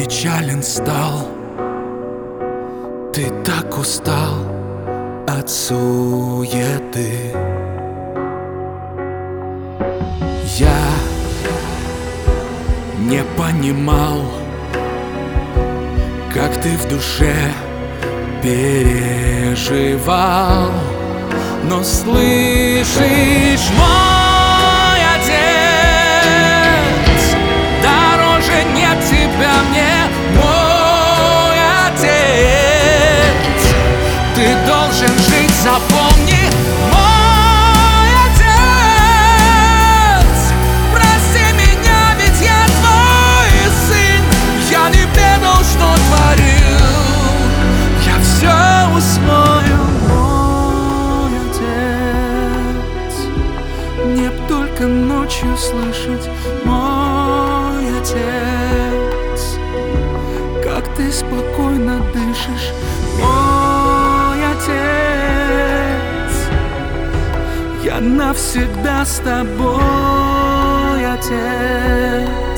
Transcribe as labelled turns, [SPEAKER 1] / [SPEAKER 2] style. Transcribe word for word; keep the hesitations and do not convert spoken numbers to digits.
[SPEAKER 1] печален стал, ты так устал от суеты. Я не понимал, как ты в душе переживал. Но слышишь, мой отец, дороже нет тебя мне, мой отец. Ты должен жить, запомни, мой отец. Прости меня, ведь я твой сын. Я не ведал, что творил, я все усвою. Мне б только ночью слышать, мой отец, как ты спокойно дышишь, мой отец. Я навсегда с тобой, отец.